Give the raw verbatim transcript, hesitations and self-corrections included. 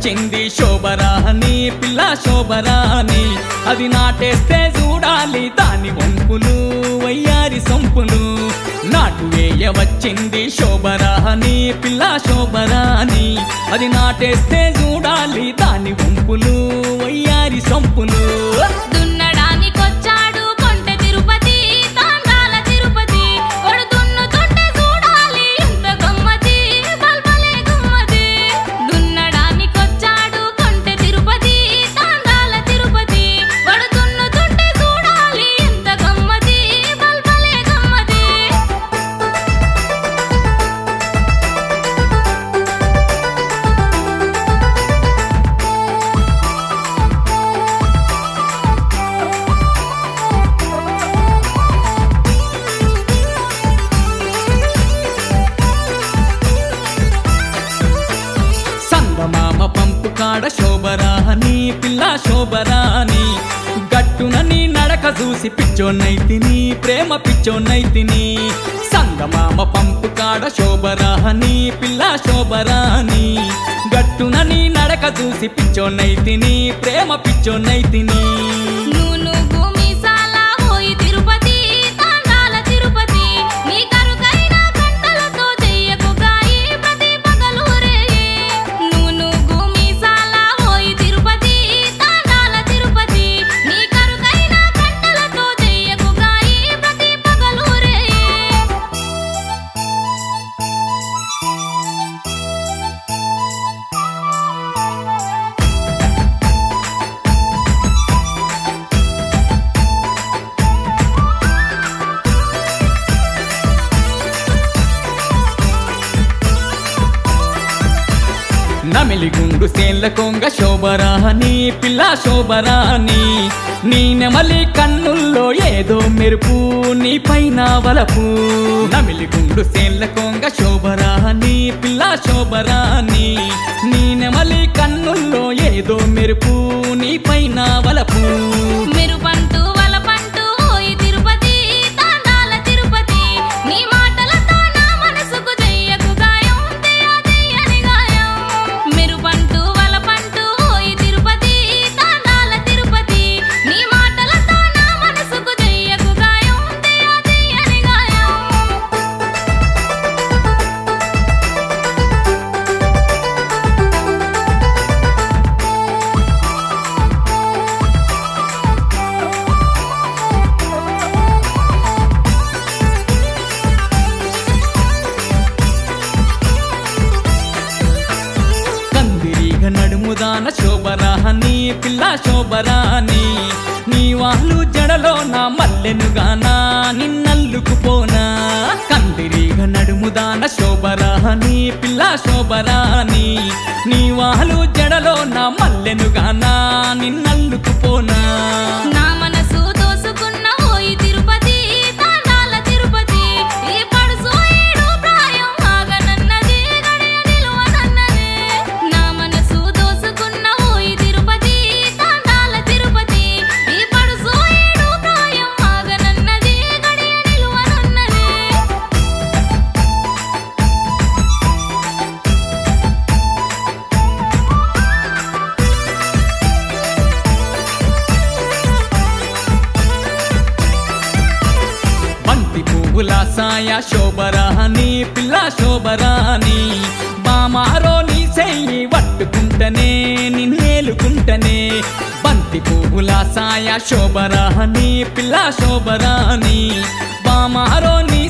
వచ్చింది శోభరాని పిల్ల శోభరాని అది నాటేస్తే చూడాలి దాని వంపులు వయ్యారి సొంపులు నాటు వేయ వచ్చింది శోభరాని పిల్ల శోభరాని అది నాటేస్తే చూడాలి దాని వంపులు వయ్యారి సొంపులు మామ పంపు కాడ శోభరాని పిల్ల శోభరాని గట్టున నీ నడక చూసి పిచ్చోన్నైతిని ప్రేమ పిచ్చోన్నైతిని సంగమామ పంపు కాడ శోభరాని పిల్ల శోభరాని గట్టున నీ నడక చూసి పిచ్చోన్నైతిని ప్రేమ పిచ్చోన్నైతిని నమిలిగుండు సేన్ల కొంగ శోభరాని పిల్ల శోభరాని నీ నెమలి కన్నుల్లో ఏదో మెరుపు నీ పైన వలపు నమిలిగుండు సేన్ల కొంగ శోభరాని పిల్ల శోభరాని నీ నెమలి కన్నుల్లో ఏదో మెరుపు నీ పైన వలపు మెరుపంటూ వలపంటూ ఓయి తిరుపతి తాండాల తిరుపతి నీ మాటలతో నా మనసుకు చెయ్యకు గాయం తెయ్యని గాయం మెరుపంటూ వలపంటూ ఓయి తిరుపతి తాండాల తిరుపతి నీ మాటలతో నా మనసుకు చెయ్యకు గాయం తెయ్యని గాయం నడుముదాన శోభరాని పిల్ల శోభరాని నీ వాళ్ళు జడలో నా మల్లెనుగానా నిన్నల్లుకుపోనా కందిరీగ నడుముదాన శోభరాని పిల్ల శోభరాని నీ వాళ్ళు జడలో నా మల్లెనుగానా నిన్నల్లుకుపోనా నా మనసు దోసుకున్న ఓయి తిరుపతి తాండాల తిరుపతి ఈ పడుసు ఏడు ప్రాయం ఆగనన్నది గడియ నిలువనన్నది నా మనసు దోసుకున్న ఓయి తిరుపతి తాండాల తిరుపతి ఈ పడుసు ఏడు ప్రాయం ఆగనన్నది గడియ నిలువనన్నది బంతి పువ్వుల సాయ శోభరాని పిల్ల శోభరాని బామారో నీ చెయ్యి పట్టుకుంటనే నిన్నేలుకుంటనే బంతి పువ్వుల సాయ శోభరాని పిల్ల శోభరాని బామారో నీ